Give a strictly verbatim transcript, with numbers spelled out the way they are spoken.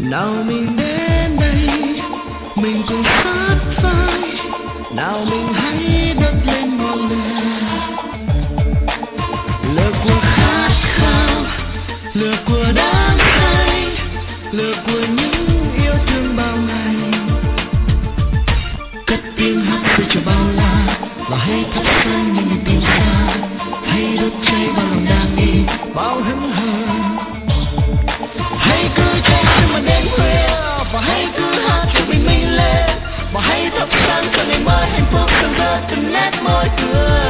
Nào mình đến đây, mình cùng sát vai. Nào mình hãy đốt lên ngọn lửa, lửa của khát khao, lửa của đắm say, lửa của những yêu thương bao ngày. Cất tiếng hát vui cho bao la, và hãy thắp sáng những niềm tin xa. Hãy đốt cháy bao lòng đam mê, bao hững hờ. Hãy cứ cháy sương mà đến khuya, và hãy cứ hát cho bình minh lên, và hãy thắp sáng cho ngày mới hạnh phúc rạng rỡ từng nét môi cười.